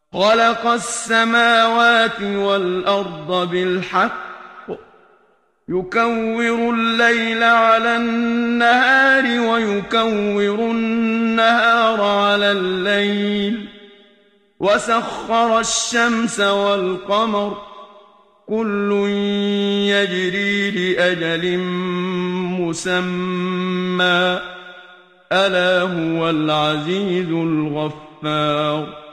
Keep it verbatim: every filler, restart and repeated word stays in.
خَلَقَ السَّمَاوَاتِ وَالْأَرْضَ بِالْحَقِّ يُكَوِّرُ اللَّيْلَ عَلَى النَّهَارِ وَيُكَوِّرُ النَّهَارَ عَلَى اللَّيْلِ وَسَخَّرَ الشَّمْسَ وَالْقَمَرَ ۖ كُلٌّ يَجْرِي لِأَجَلٍ مُّسَمًّى ۗ أَلَا هُوَ الْعَزِيزُ الْغَفَّارُ